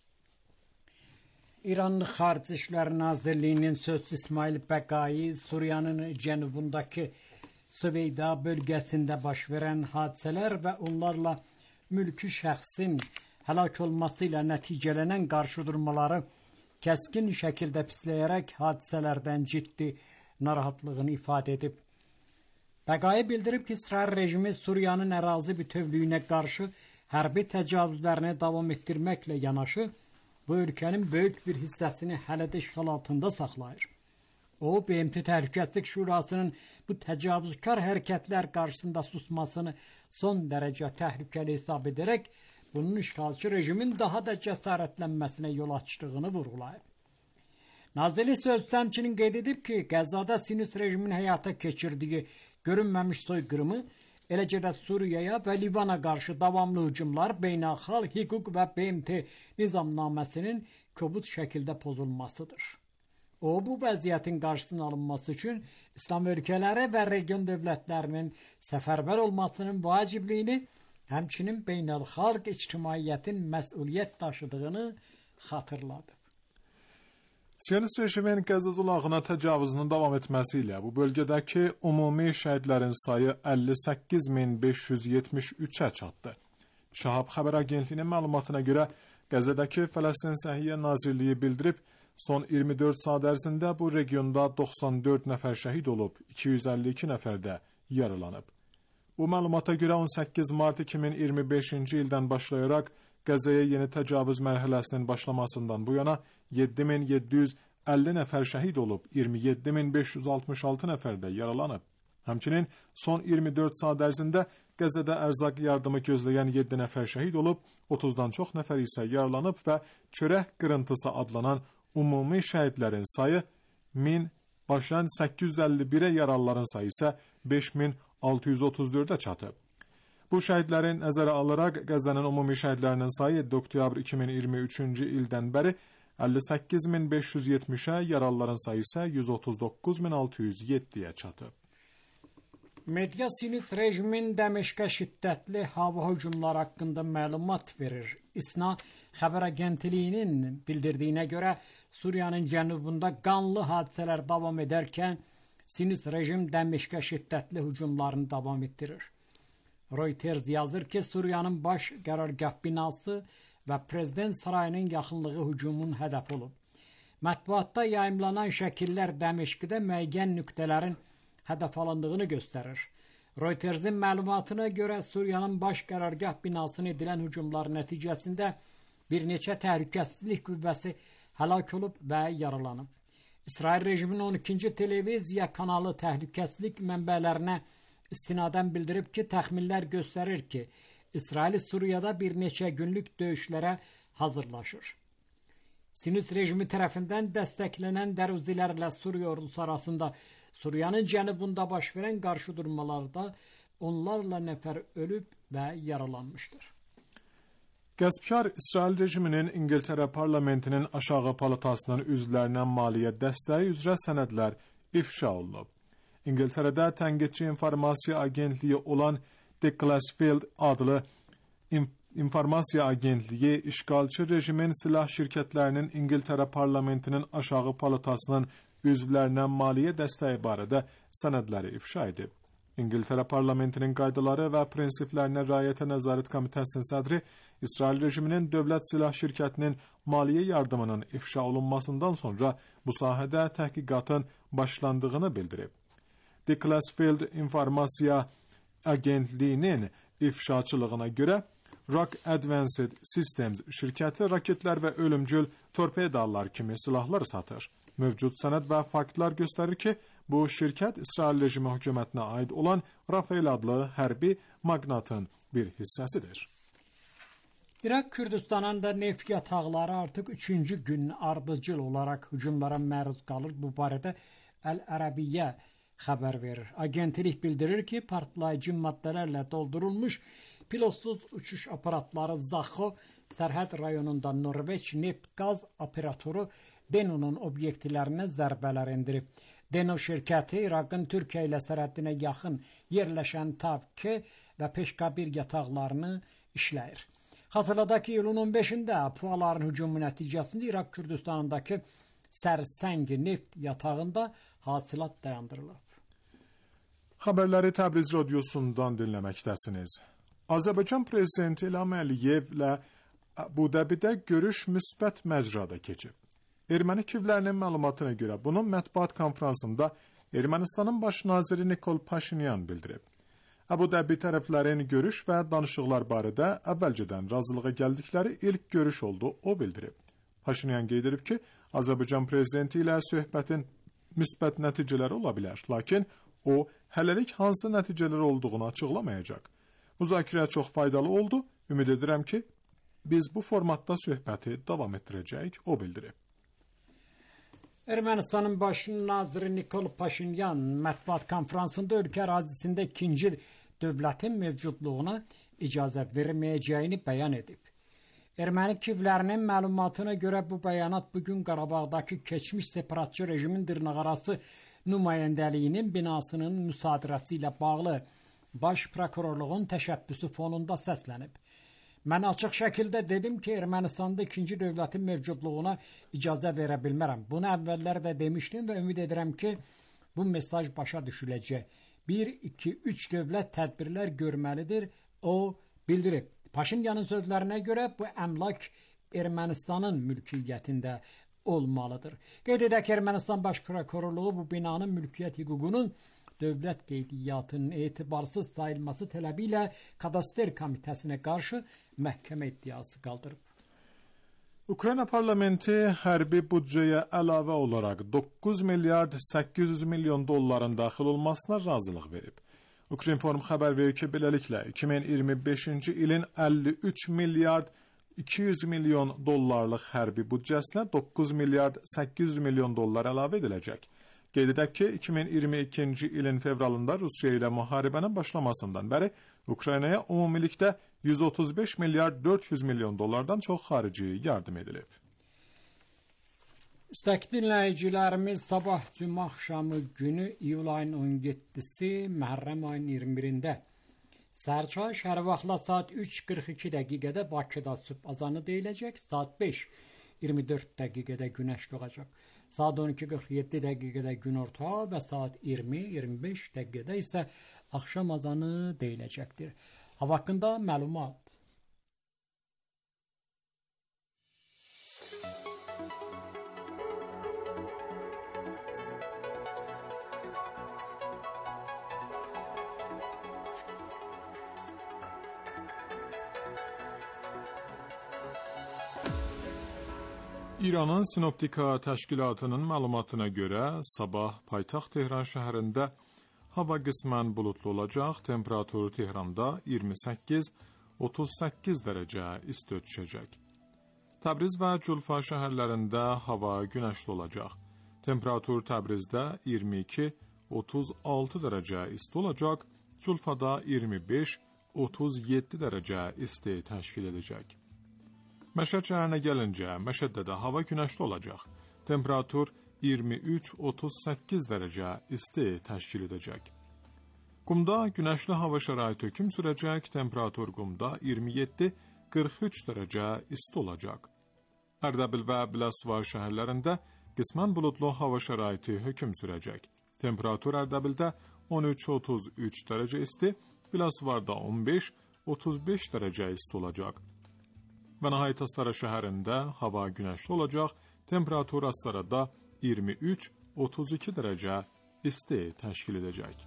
İran Xarici İşlər Nazirliyinin sözçüsü İsmail Bəqai, Suriyanın cənubundakı Süveyda bölgəsində baş verən hadisələr və onlarla mülki şəxsin həlak olması ilə nəticələnən qarşıdurmaları kəskin şəkildə pisləyərək hadisələrdən ciddi narahatlığını ifadə edib. Bəqai bildirib ki, İsrail rejimi Suriyanın ərazi bütövlüyünə qarşı hərbi təcavüzlərini davam etdirməklə yanaşı, bu ölkənin böyük bir hissəsini hələ də işğal altında saxlayır. O, B M T Təhlükəsizlik Şurasının bu təcavüzkar hərəkətlər qarşısında susmasını son dərəcə təhlükəli hesab edərək, bunun işğalçı rejimin daha da cəsarətlənməsinə yol açdığını vurğulayıb. Nazirlik sözçüsü həmçinin qeyd edib ki, Qəzzada siyonist rejimin həyata keçirdiyi görünməmiş soyqırımı, eləcə də Suriyaya və Livana qarşı davamlı hücumlar beynəlxalq hüquq və B M T nizamnaməsinin kobud şəkildə pozulmasıdır. O, bu vəziyyətin qarşısının alınması üçün İslam ölkələri və region dövlətlərinin səfərbər olmasının vacibliyini, həmçinin beynəlxalq ictimaiyyətin məsuliyyət daşıdığını xatırladı. Siyonist rejimin Qəzza zolağına təcavüzünün davam etməsi ilə bu bölgədəki ümumi şəhidlərin sayı əlli səkkiz min beş yüz yetmiş üçə çatdı. Şahab xəbər agentliyinin məlumatına görə Qəzzədəki Fələstin Səhiyyə Nazirliyi bildirib, son iyirmi dörd saat ərzində bu regionda doxsan dörd nəfər şəhid olub, iki yüz əlli iki nəfər də yaralanıb. Bu məlumata görə on səkkiz mart iki min iyirmi beşinci ildən başlayaraq Qəzzəyə yeni təcavüz mərhələsinin başlamasından bu yana yeddi min yeddi yüz əlli nəfər şəhid olub, iyirmi yeddi min beş yüz altmış altı nəfər də yaralanıb. Həmçinin son iyirmi dörd saat ərzində Qəzzədə ərzaq yardımı gözləyən yeddi nəfər şəhid olub, otuzdan çox nəfər isə yaralanıb və çörək qırıntısı adlanan ümumi şəhidlərin sayı min başlayan səkkiz yüz əlli birə, yaralıların sayı isə beş min altı yüz otuz dördə çatıb. Bu şəhidləri nəzərə alaraq Qəzzənin ümumi şəhidlərinin sayı yeddi oktyabr iki min iyirmi üçüncü ildən bəri əlli səkkiz min beş yüz yetmişə, yaralıların sayı isə yüz otuz doqquz min altı yüz yeddiyə çatıb. Media Sinit rejimin Dəməşqə şiddətli hava hücumları haqqında məlumat verir. İSNA xəbər agentliyinin bildirdiyinə görə Suriyanın cənubunda qanlı hadisələr davam edərkən Sinit rejim Dəməşqə şiddətli hücumlarını davam etdirir. Reuters yazır ki, Suriyanın baş qərargah binası və prezident sarayının yaxınlığı hücumun hədəf olub. Mətbuatda yayımlanan şəkillər Dəməşqdə müəyyən nöqtələrin hədəf alındığını göstərir. Reutersin məlumatına görə Suriyanın baş qərargah binasına edilən hücumlar nəticəsində bir neçə təhlükəsizlik qüvvəsi həlak olub və yaralanıb. İsrail rejiminin on ikinci televiziya kanalı təhlükəsizlik mənbələrinə istinadən bildirib ki, təxminlər göstərir ki, İsrail Suriyada bir neçə günlük döyüşlərə hazırlaşır. Sinit rejimi tərəfindən dəstəklənən dəruzzilərlə Suriya ordusu arasında Suriyanın cənubunda baş verən qarşıdurmalarda onlarla nəfər ölüb və yaralanmışdır. Qəsbkar İsrail rejiminin İngiltərə parlamentinin aşağı palatasının üzvlərinə maliyyə dəstəyi üzrə sənədlər ifşa olunub. İngiltərədə tənqidçi informasiya agentliyi olan The Glassfield adlı informasiya agentliyi işğalçı rejimin silah şirkətlərinin İngiltərə parlamentinin aşağı palatasının üzvlərinə maliyyə dəstəyi barədə sənədləri ifşa edib. İngiltərə parlamentinin qaydaları və prinsiplərinə riayətə nəzarət komitəsinin sədri İsrail rejiminin dövlət silah şirkətinin maliyyə yardımının ifşa olunmasından sonra bu sahədə təhqiqatın başlandığını bildirib. The Glassfield informasiya agentliyinin ifşaçılığına görə Rock Advanced Systems şirkəti raketlər və ölümcül torpedalar kimi silahlar satır. Mövcud sənəd və faktlar göstərir ki, bu şirkət İsrail rejimi hökumətinə aid olan Rafael adlı hərbi magnatın bir hissəsidir. İraq Kürdistanında neft yataqları artıq üçüncü gün ardıcıl olaraq hücumlara məruz qalır. Bu barədə Əl-Ərəbiyyə xəbər verir. Agentlik bildirir ki, partlayıcı maddələrlə doldurulmuş pilotsuz uçuş aparatları Zaxo sərhəd rayonunda Norveç neft-qaz operatoru Deno'nun obyektlərinə zərbələr endirib. Deno şirkəti İraqın Türkiyə ilə sərhədinə yaxın yerləşən Tavke və Peşkabir yataqlarını işləyir. Xatırladaq ki, iyulun on beşində PUA'ların hücumu nəticəsində İraq Kürdistanındakı Sərsəng neft yatağında hasilat dayandırılıb. Xəbərləri Təbriz radiosundan dinləməkdəsiniz. Azərbaycan prezidenti İlham Əliyevlə Əbu Dəbidə görüş müsbət məcrada keçib. Erməni küvlərinin məlumatına görə bunun mətbuat konfransında Ermənistanın baş naziri Nikol Paşinyan bildirib. Əbu Dəbi tərəflərin görüş və danışıqlar barədə əvvəlcədən razılığa gəldikləri ilk görüş oldu, o bildirib. Paşinyan qeyd edib ki, Azərbaycan prezidenti ilə söhbətin müsbət nəticələri ola bilər, lakin o hələlik hansı nəticələr olduğunu açıqlamayacaq. Müzakirə çox faydalı oldu, ümid edirəm ki, biz bu formatda söhbəti davam etdirəcəyik, o bildirib. Ermənistanın baş naziri Nikol Paşinyan mətbuat konfransında ölkə ərazisində ikinci dövlətin mövcudluğuna icazət verilməyəcəyini bəyan edib. Erməni küvlərinin məlumatına görə bu bəyanat bugün Qarabağdakı keçmiş separatçı rejimin dırnaqarası nümayəndəliyinin binasının müsadirəsi ilə bağlı baş prokurorluğun təşəbbüsü fonunda səslənib. Mən açıq şəkildə dedim ki, Ermənistanda ikinci dövlətin mövcudluğuna icazə verə bilmərəm. Bunu əvvəllər də demişdim və ümid edirəm ki, bu mesaj başa düşüləcək. bir, iki, üç dövlət tədbirlər görməlidir, o bildirib. Paşinyanın sözlərinə görə bu əmlak Ermənistanın mülkiyyətində olmalıdır. Qeyd edək ki, Ermənistan Baş Prokurorluğu bu binanın mülkiyyət hüququnun dövlət qeydiyyatının etibarsız sayılması tələbi ilə Kadastr Komitəsinə qarşı məhkəmə iddiası qaldırıb. Ukrayna parlamenti hərbi büdcəyə əlavə olaraq doqquz milyard səkkiz yüz milyon dolların daxil olmasına razılıq verib. Ukrinform xəbər verir ki, beləliklə iki min iyirmi beşinci ilin əlli üç milyard iki yüz milyon dollarlıq hərbi büdcəsinə doqquz milyard səkkiz yüz milyon dollar əlavə ediləcək. Qeyd edək ki, iki min iyirmi ikinci ilin fevralında Rusiya ilə müharibənin başlamasından bəri Ukraynaya ümumilikdə yüz otuz beş milyard dörd yüz milyon dollardan çox xarici yardım edilib. İstəkli dinləyicilərimiz, sabah cümə axşamı günü iyul ayının on yeddisi Məhərrəm ayının iyirmi birində Sərçay şəhər vaxtla saat üç qırx iki dəqiqədə Bakıda sübh azanı deyiləcək, saat beş iyirmi dörd dəqiqədə günəş doğacaq. Saat on iki qırx yeddi dəqiqədə günorta və saat iyirmi iyirmi beş dəqiqədə isə axşam azanı deyiləcəkdir. Hava haqqında məlumat. İranın Sinoptika təşkilatının məlumatına görə sabah paytaxt Tehran şəhərində hava qismən bulutlu olacaq, temperatur Tehranda iyirmi səkkiz otuz səkkiz dərəcə isti düşəcək. Təbriz və Culfa şəhərlərində hava günəşli olacaq. Temperatur Təbrizdə iyirmi iki otuz altı dərəcə isti olacaq, Culfada iyirmi beş otuz yeddi dərəcə isti təşkil edəcək. Məşəd şəhərinə gəlincə, Məşəddə də hava günəşli olacaq. Temperatur iyirmi üç otuz səkkiz dərəcə isti təşkil edəcək. Qumda günəşli hava şəraiti hökm sürəcək. Temperatur Qumda iyirmi yeddi qırx üç dərəcə isti olacaq. Ərdəbil və Biləsuvar şəhərlərində qismən bulutlu hava şəraiti hökm sürəcək. Temperatur Ərdəbildə on üç otuz üç dərəcə isti, Biləsuvarda on beş otuz beş dərəcə isti olacaq. Və nəhayət Astara şəhərində hava günəşli olacaq, temperatur Astarada iyirmi üç otuz iki dərəcə isti təşkil edəcək.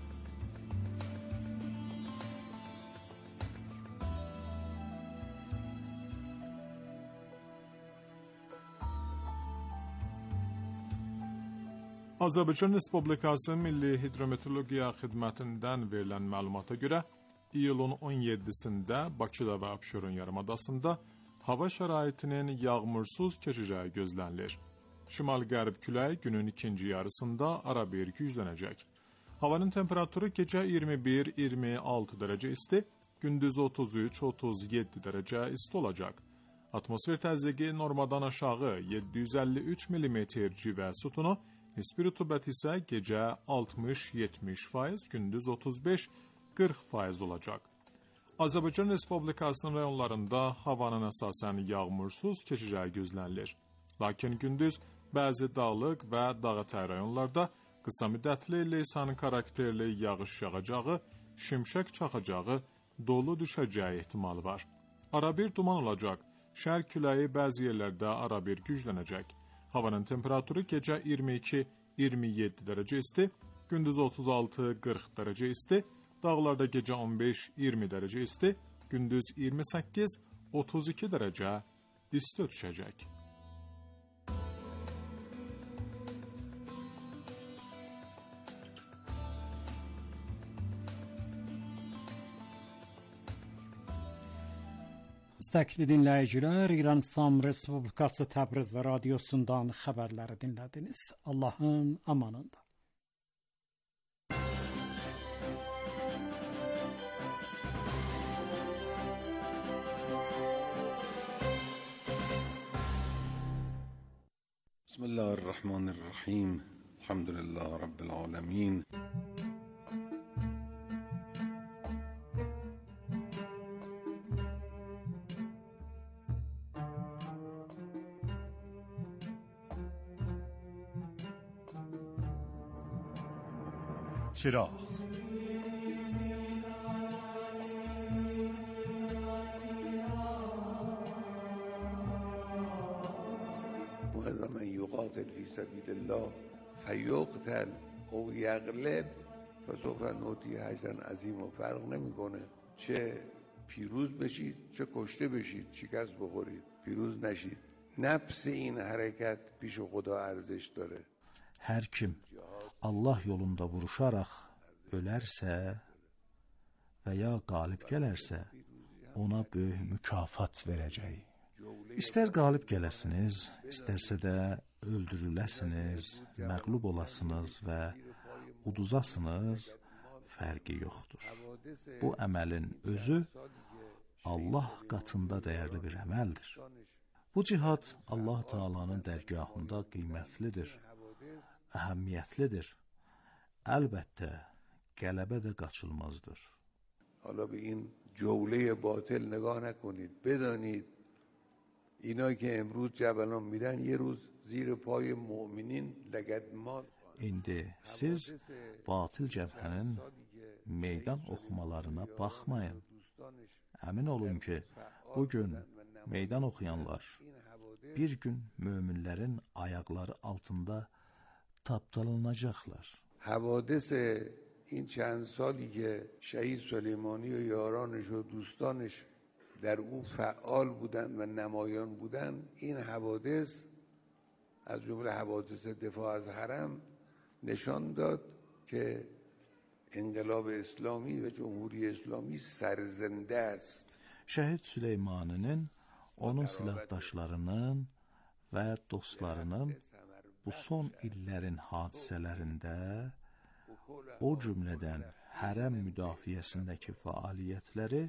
Azərbaycan Respublikası Milli Hidrometeorologiya Xidmətindən verilən məlumata görə iyulun on yeddisində Bakıda və Abşeron yarımadasında hava şəraitinin yağmursuz keçəcəyi gözlənilir. Şimal-qərb küləyi günün ikinci yarısında arabir güclənəcək. Havanın temperaturu gecə iyirmi bir iyirmi altı dərəcə isti, gündüz otuz üç otuz yeddi dərəcə isti olacaq. Atmosfer təzyiqi normadan aşağı yeddi yüz əlli üç millimetr civə sütunu, nisbi rütubət isə gecə altmış yetmiş faiz, gündüz otuz beş qırx faiz olacaq. Azərbaycan Respublikasının rayonlarında havanın əsasən yağmursuz keçəcəyi gözlənilir. Lakin gündüz bəzi dağlıq və dağətəyi rayonlarda qısa müddətli leysan karakterli yağış yağacağı, şimşək çaxacağı, dolu düşəcəyi ehtimalı var. Arabir duman olacaq, şərq küləyi bəzi yerlərdə arabir güclənəcək. Havanın temperaturu gecə iyirmi iki iyirmi yeddi dərəcə isti, gündüz otuz altı qırx dərəcə isti, dağlarda gecə on beş iyirmi dərəcə isti, gündüz iyirmi səkkiz otuz iki dərəcə isti düşəcək. İstəkli dinləyicilər, İran İslam Respublikası Təbriz radiosundan xəbərləri dinlədiniz. Allahın amanında. Bismillahirrahmanirrahim. Elhamdülillah Rabbil alemin. چراغ ومن يقاتل في سبيل الله فيقتل أو يغلب فسوف نوتی اجرا عظیم و فرق نمیکنه چه پیروز بشید چه کشته بشید، شکست بخورید، پیروز نشید. نفس این حرکت پیش خدا ارزش dاره. Hər kim Allah yolunda vuruşaraq ölərsə və ya qalib gələrsə, ona böyük mükafat verəcək. İstər qalib gələsiniz, istərsə də öldürüləsiniz, məğlub olasınız və uduzasınız, fərqi yoxdur. Bu əməlin özü Allah qatında dəyərli bir əməldir. Bu cihad Allah Taala'nın dərgahında qiymətlidir, əhəmiyyətlidir. Əlbəttə, qələbə də qaçılmazdır. حالا به این جوله باطل نگاه نکنید، بدانید اینا که امروز جبلان میرن یه روز زیر پای مؤمنین لگدمال. İndi siz batil cəbhənin meydan oxumalarına baxmayın. Əmin olun ki, bugün meydan oxuyanlar bir gün möminlərin ayaqları altında tapdalanacaqlar. حوادث این چند سالی که شهید سلیمانی و یارانش و دوستانش در او فعال بودن و نمایان بودن، این حوادث از جمله حوادث دفاع از حرم نشان داد که انقلاب اسلامی و جمهوری اسلامی سرزنده است. Şəhid Süleymaninin, onun silahdaşlarının və dostlarının bu son illərin hadisələrində, o cümlədən hərəm müdafiəsindəki fəaliyyətləri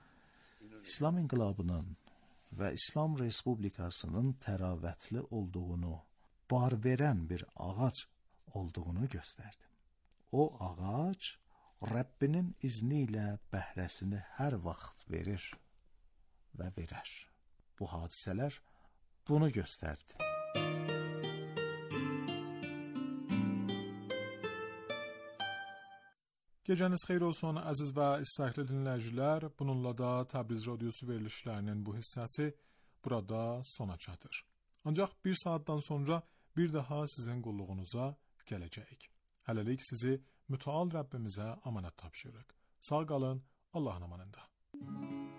İslam inqilabının və İslam Respublikasının təravətli olduğunu, bar verən bir ağac olduğunu göstərdi. O ağac Rəbbinin izni ilə bəhrəsini hər vaxt verir və verər. Bu hadisələr bunu göstərdi. Gecəniz xeyir olsun əziz və istəkli dinləyicilər. Bununla da Təbriz Radiosu verilişlərinin bu hissəsi burada sona çatır. Ancaq bir saatdan sonra bir daha sizin qulluğunuza gələcəyik. Hələlik sizi mütəal Rəbbimizə amanət tapşırırıq. Sağ qalın, Allahın amanında.